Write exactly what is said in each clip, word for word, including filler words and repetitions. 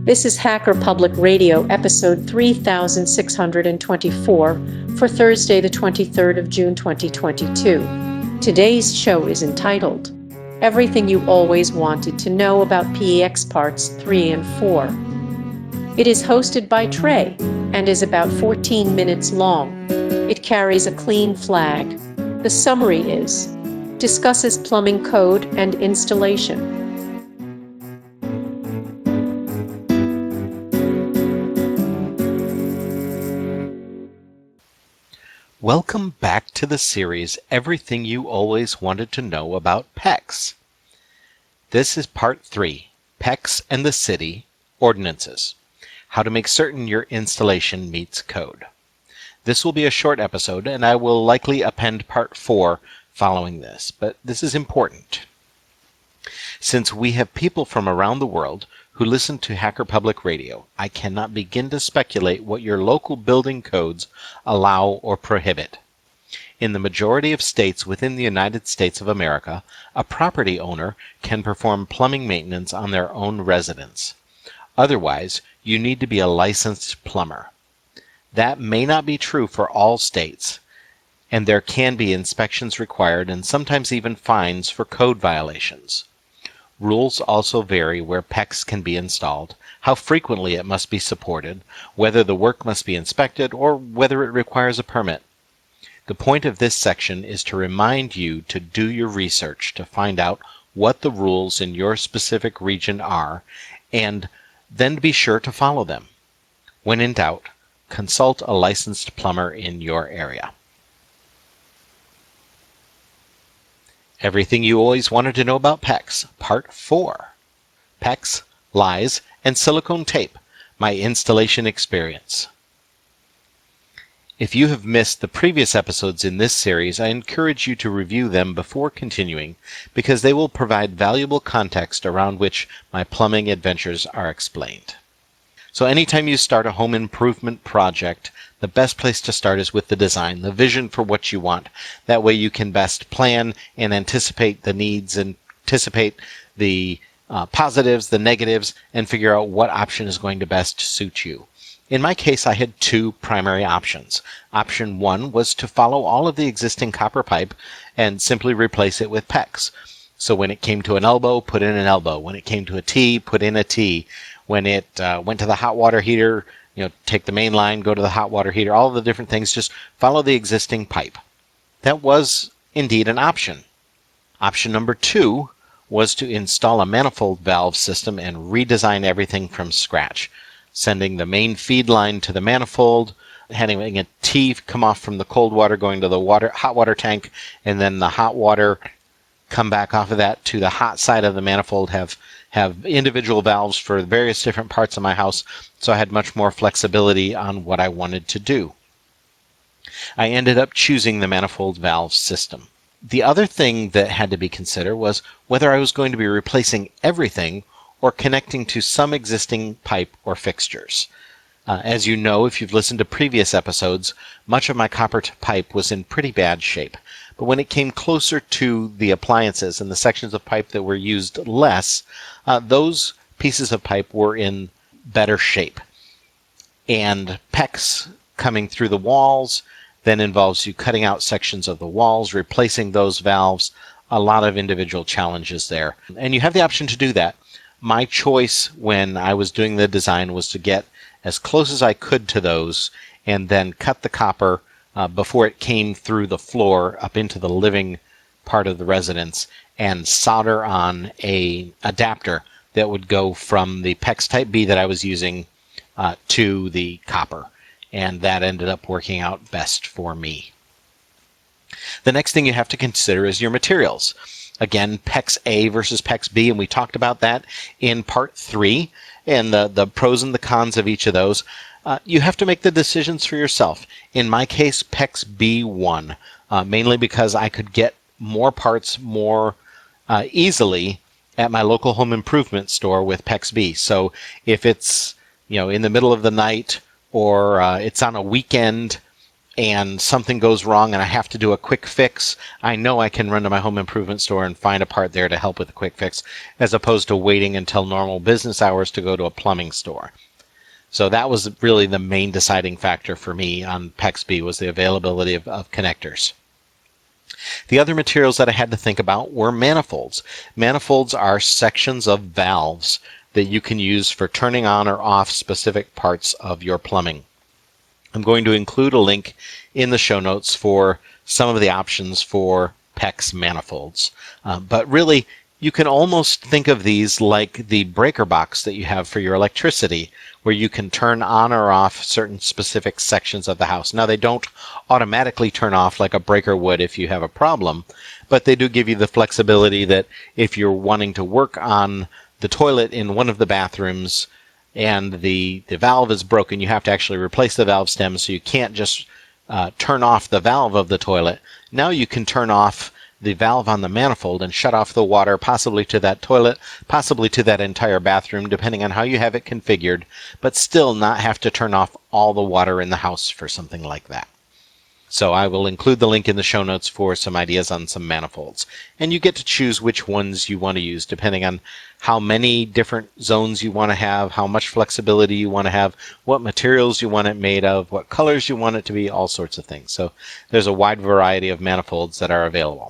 This is Hacker Public Radio, episode three thousand six hundred twenty-four, for Thursday, the twenty-third of June, twenty twenty-two. Today's show is entitled, Everything You Always Wanted to Know About P E X Parts three and four. It is hosted by Trey, and is about fourteen minutes long. It carries a clean flag. The summary is, discusses plumbing code and installation. Welcome back to the series, Everything You Always Wanted to Know About P E X. This is part three, P E X and the City, Ordinances. How to make certain your installation meets code. This will be a short episode, and I will likely append part four following this, but this is important. Since we have people from around the world who listen to Hacker Public Radio, I cannot begin to speculate what your local building codes allow or prohibit. In the majority of states within the United States of America, a property owner can perform plumbing maintenance on their own residence. Otherwise, you need to be a licensed plumber. That may not be true for all states, and there can be inspections required and sometimes even fines for code violations. Rules also vary where P E X can be installed, how frequently it must be supported, whether the work must be inspected, or whether it requires a permit. The point of this section is to remind you to do your research to find out what the rules in your specific region are, and then be sure to follow them. When in doubt, consult a licensed plumber in your area. Everything You Always Wanted to Know About P E X, Part four. P E X, Lies, and Silicone Tape, My Installation Experience. If you have missed the previous episodes in this series, I encourage you to review them before continuing, because they will provide valuable context around which my plumbing adventures are explained. So anytime you start a home improvement project, the best place to start is with the design, the vision for what you want. That way you can best plan and anticipate the needs, and anticipate the uh, positives, the negatives, and figure out what option is going to best suit you. In my case, I had two primary options. Option one was to follow all of the existing copper pipe and simply replace it with P E X. So when it came to an elbow, put in an elbow. When it came to a T, put in a T. When it uh, went to the hot water heater, you know, take the main line, go to the hot water heater, all of the different things, just follow the existing pipe. That was indeed an option. Option number two was to install a manifold valve system and redesign everything from scratch, sending the main feed line to the manifold, having a T come off from the cold water going to the water hot water tank, and then the hot water come back off of that to the hot side of the manifold, have have individual valves for various different parts of my house, so I had much more flexibility on what I wanted to do. I ended up choosing the manifold valve system. The other thing that had to be considered was whether I was going to be replacing everything or connecting to some existing pipe or fixtures. Uh, as you know, if you've listened to previous episodes, much of my copper pipe was in pretty bad shape. But when it came closer to the appliances and the sections of pipe that were used less, uh, those pieces of pipe were in better shape. And P E X coming through the walls then involves you cutting out sections of the walls, replacing those valves, a lot of individual challenges there. And you have the option to do that. My choice when I was doing the design was to get as close as I could to those and then cut the copper uh, before it came through the floor up into the living part of the residence, and solder on a adapter that would go from the P E X Type B that I was using uh, to the copper. And that ended up working out best for me. The next thing you have to consider is your materials. Again, P E X A versus P E X B, and we talked about that in part three, and the, the pros and the cons of each of those. Uh, you have to make the decisions for yourself. In my case, P E X B won, uh, mainly because I could get more parts more uh, easily at my local home improvement store with P E X B. So if it's, you know, in the middle of the night, or uh, it's on a weekend, and something goes wrong and I have to do a quick fix, I know I can run to my home improvement store and find a part there to help with the quick fix, as opposed to waiting until normal business hours to go to a plumbing store. So that was really the main deciding factor for me on PEX B, was the availability of, of connectors. The other materials that I had to think about were manifolds. Manifolds are sections of valves that you can use for turning on or off specific parts of your plumbing. I'm going to include a link in the show notes for some of the options for PEX manifolds. Uh, but really, you can almost think of these like the breaker box that you have for your electricity, where you can turn on or off certain specific sections of the house. Now, they don't automatically turn off like a breaker would if you have a problem, but they do give you the flexibility that if you're wanting to work on the toilet in one of the bathrooms and the, the valve is broken, you have to actually replace the valve stem, so you can't just uh, turn off the valve of the toilet. Now you can turn off the valve on the manifold and shut off the water, possibly to that toilet, possibly to that entire bathroom, depending on how you have it configured, but still not have to turn off all the water in the house for something like that. So I will include the link in the show notes for some ideas on some manifolds. And you get to choose which ones you want to use, depending on how many different zones you want to have, how much flexibility you want to have, what materials you want it made of, what colors you want it to be, all sorts of things. So there's a wide variety of manifolds that are available.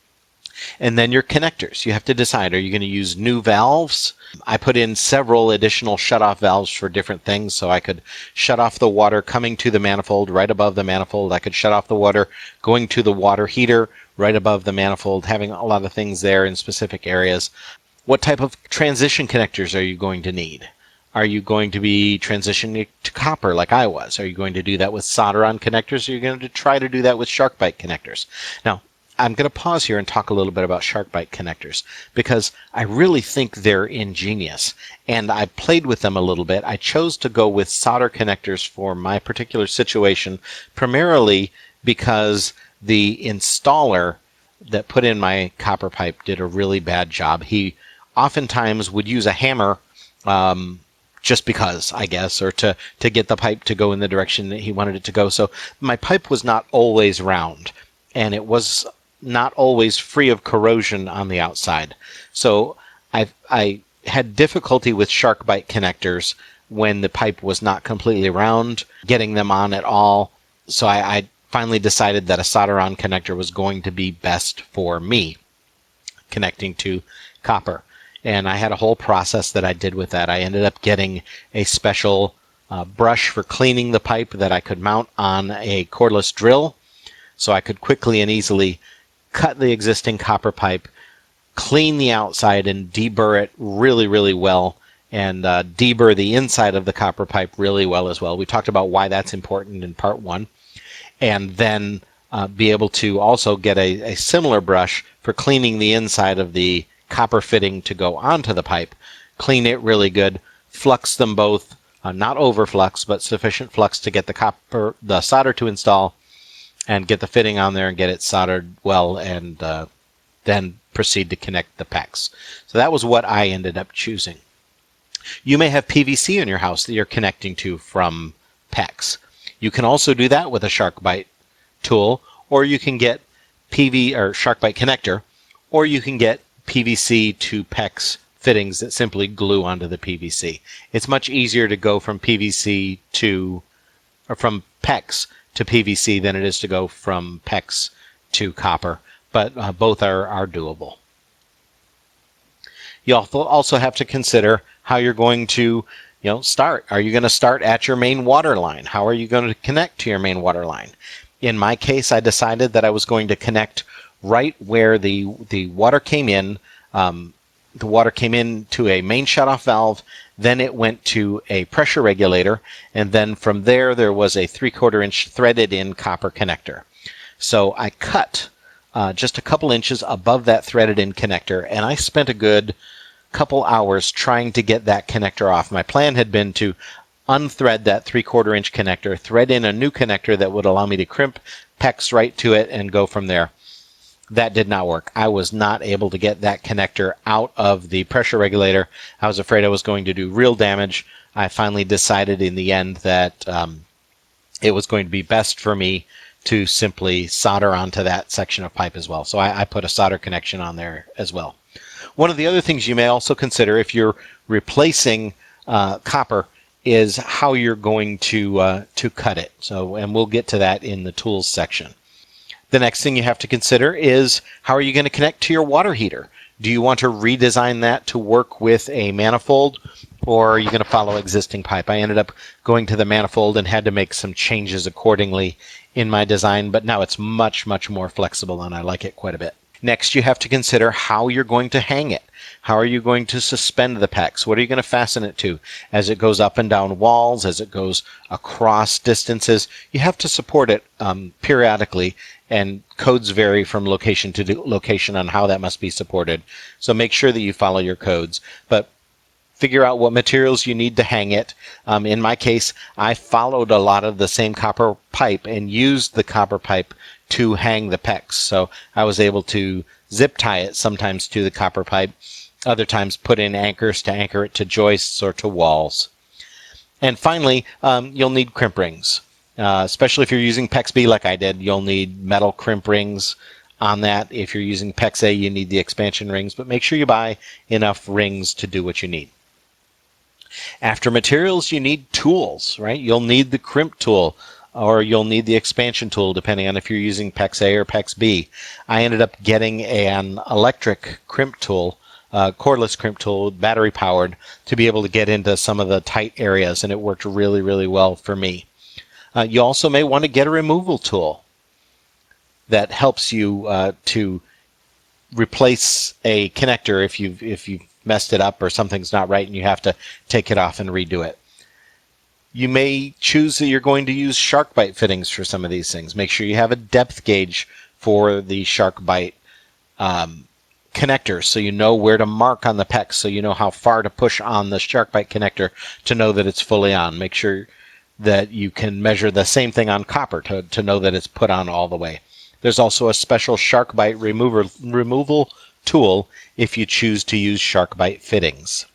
And then your connectors. You have to decide, are you going to use new valves? I put in several additional shutoff valves for different things, so I could shut off the water coming to the manifold right above the manifold. I could shut off the water going to the water heater right above the manifold, having a lot of things there in specific areas. What type of transition connectors are you going to need? Are you going to be transitioning to copper like I was? Are you going to do that with solder-on connectors, or are you going to try to do that with SharkBite connectors? Now, I'm going to pause here and talk a little bit about SharkBite connectors, because I really think they're ingenious, and I played with them a little bit. I chose to go with solder connectors for my particular situation, primarily because the installer that put in my copper pipe did a really bad job. He oftentimes would use a hammer um, just because, I guess, or to, to get the pipe to go in the direction that he wanted it to go. So my pipe was not always round, and it was not always free of corrosion on the outside. So I I had difficulty with SharkBite connectors when the pipe was not completely round, getting them on at all. So I, I finally decided that a solder-on connector was going to be best for me, connecting to copper. And I had a whole process that I did with that. I ended up getting a special uh, brush for cleaning the pipe that I could mount on a cordless drill, so I could quickly and easily cut the existing copper pipe, clean the outside, and deburr it really, really well, and uh, deburr the inside of the copper pipe really well as well. We talked about why that's important in part one. And then uh, be able to also get a, a similar brush for cleaning the inside of the copper fitting to go onto the pipe. Clean it really good, flux them both, uh, not over flux, but sufficient flux to get the copper, the solder to install, and get the fitting on there and get it soldered well, and uh, then proceed to connect the PEX. So that was what I ended up choosing. You may have P V C in your house that you're connecting to from PEX. You can also do that with a SharkBite tool, or you can get P V or SharkBite connector, or you can get P V C to PEX fittings that simply glue onto the P V C. It's much easier to go from P V C to, or from PEX to P V C than it is to go from PEX to copper, but uh, both are, are doable. You also have to consider how you're going to you know, start. Are you going to start at your main water line? How are you going to connect to your main water line? In my case, I decided that I was going to connect right where the, the water came in. Um, the water came in to a main shutoff valve, then it went to a pressure regulator, and then from there, there was a three-quarter inch threaded-in copper connector. So I cut uh, just a couple inches above that threaded-in connector, and I spent a good couple hours trying to get that connector off. My plan had been to unthread that three-quarter inch connector, thread in a new connector that would allow me to crimp PEX right to it, and go from there. That did not work. I was not able to get that connector out of the pressure regulator. I was afraid I was going to do real damage. I finally decided in the end that um, it was going to be best for me to simply solder onto that section of pipe as well. So I, I put a solder connection on there as well. One of the other things you may also consider if you're replacing uh, copper is how you're going to uh, to cut it. So, and we'll get to that in the tools section. The next thing you have to consider is how are you going to connect to your water heater? Do you want to redesign that to work with a manifold, or are you going to follow existing pipe? I ended up going to the manifold and had to make some changes accordingly in my design, but now it's much, much more flexible and I like it quite a bit. Next, you have to consider how you're going to hang it. How are you going to suspend the PEX? What are you going to fasten it to? As it goes up and down walls, as it goes across distances, you have to support it um, periodically, and codes vary from location to location on how that must be supported. So make sure that you follow your codes, but figure out what materials you need to hang it. Um, in my case, I followed a lot of the same copper pipe and used the copper pipe to hang the PEX. So I was able to zip tie it sometimes to the copper pipe, other times put in anchors to anchor it to joists or to walls. And finally, um, you'll need crimp rings. Uh, especially if you're using PEX B like I did, you'll need metal crimp rings on that. If you're using PEX A, you need the expansion rings, but make sure you buy enough rings to do what you need. After materials, you need tools, right? You'll need the crimp tool, or you'll need the expansion tool, depending on if you're using PEX A or PEX B. I ended up getting an electric crimp tool, uh, cordless crimp tool, battery powered, to be able to get into some of the tight areas, and it worked really, really well for me. Uh, you also may want to get a removal tool that helps you uh, to replace a connector if you've, if you've messed it up or something's not right and you have to take it off and redo it. You may choose that you're going to use shark bite fittings for some of these things. Make sure you have a depth gauge for the shark bite um, connectors so you know where to mark on the PEX, so you know how far to push on the shark bite connector to know that it's fully on. Make sure that you can measure the same thing on copper to, to know that it's put on all the way. There's also a special shark bite remover, removal tool if you choose to use shark bite fittings.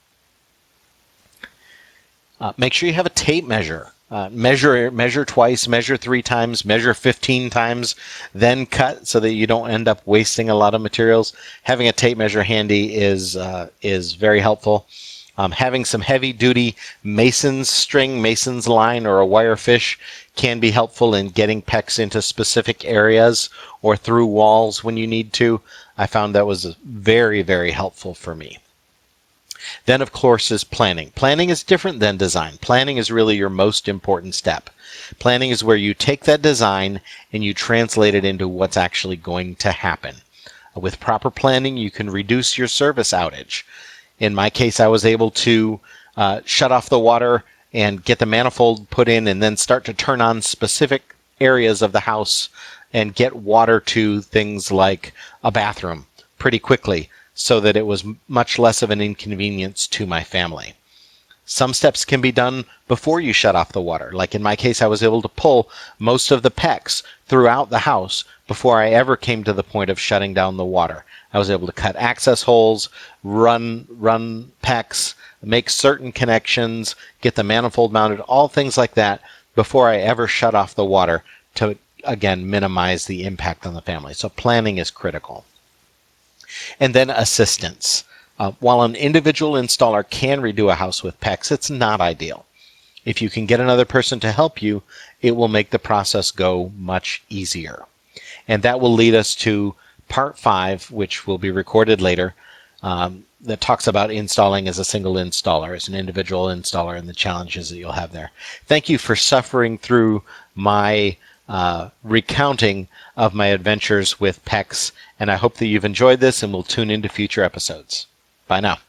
Uh, make sure you have a tape measure. Uh, measure measure twice, measure three times, measure fifteen times, then cut so that you don't end up wasting a lot of materials. Having a tape measure handy is uh, is very helpful. Um, having some heavy-duty Mason's string, Mason's line, or a wire fish can be helpful in getting PEX into specific areas or through walls when you need to. I found that was very, very helpful for me. Then, of course, is planning. Planning is different than design. Planning is really your most important step. Planning is where you take that design and you translate it into what's actually going to happen. With proper planning, you can reduce your service outage. In my case, I was able to uh, shut off the water and get the manifold put in and then start to turn on specific areas of the house and get water to things like a bathroom pretty quickly so that it was much less of an inconvenience to my family. Some steps can be done before you shut off the water. Like in my case, I was able to pull most of the PEX throughout the house before I ever came to the point of shutting down the water. I was able to cut access holes, run, run PEX, make certain connections, get the manifold mounted, all things like that before I ever shut off the water to, again, minimize the impact on the family. So planning is critical. And then assistance. Uh, while an individual installer can redo a house with PEX, it's not ideal. If you can get another person to help you, it will make the process go much easier. And that will lead us to part five, which will be recorded later, um, that talks about installing as a single installer, as an individual installer, and the challenges that you'll have there. Thank you for suffering through my uh, recounting of my adventures with PEX, and I hope that you've enjoyed this and will tune into future episodes. Bye now.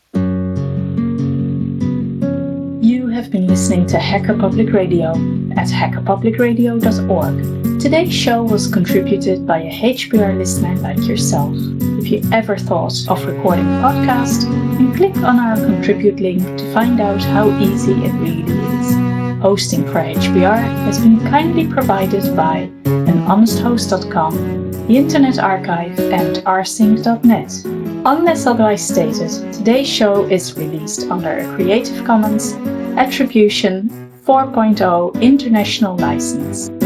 You have been listening to Hacker Public Radio at hacker public radio dot org. Today's show was contributed by a H P R listener like yourself. If you ever thought of recording a podcast, then click on our contribute link to find out how easy it really is. Hosting for H P R has been kindly provided by an honest host dot com, the Internet Archive, and rsync dot net. Unless otherwise stated, today's show is released under a Creative Commons Attribution four point oh International License.